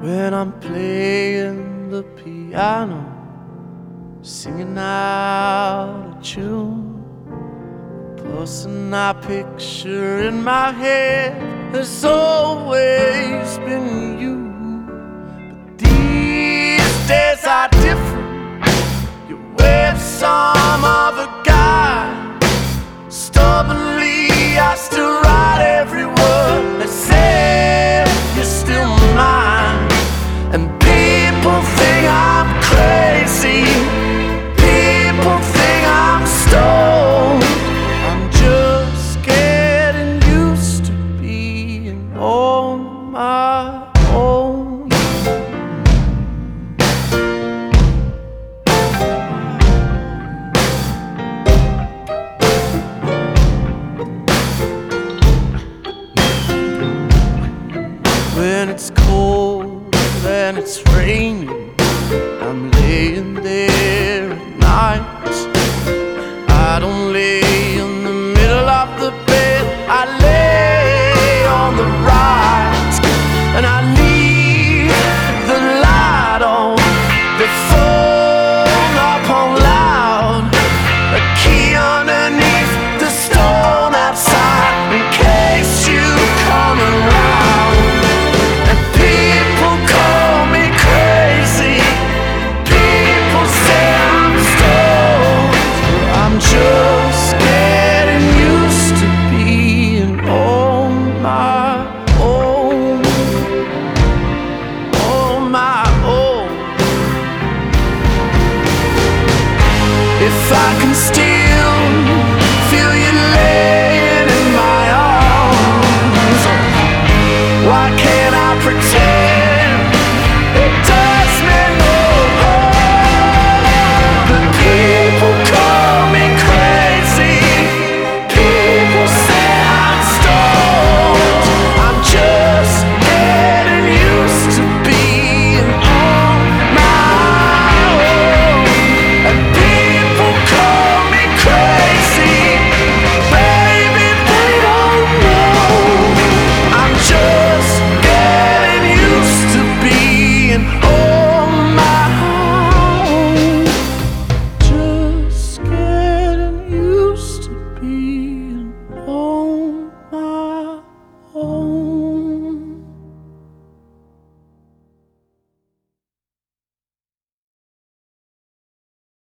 when I'm playing the piano, singing out a tune. The person I picture in my head has always been you. But these days are different. You're with some other guy. Stubbornly, I still write every word that says you're still mine. And people think I'm crazy. People think I'm stoned. I'm just getting used to being on my own. When it's cold and it's raining, I'm laying there at night. I don't lay in the middle of the bed, I lay on the right. And I leave the light on, the phone up on loud, a key underneath the stone outside in case you come around. And people call me crazy, people say I'm stoned. I'm just getting used to being on my own, on my own. If I can stay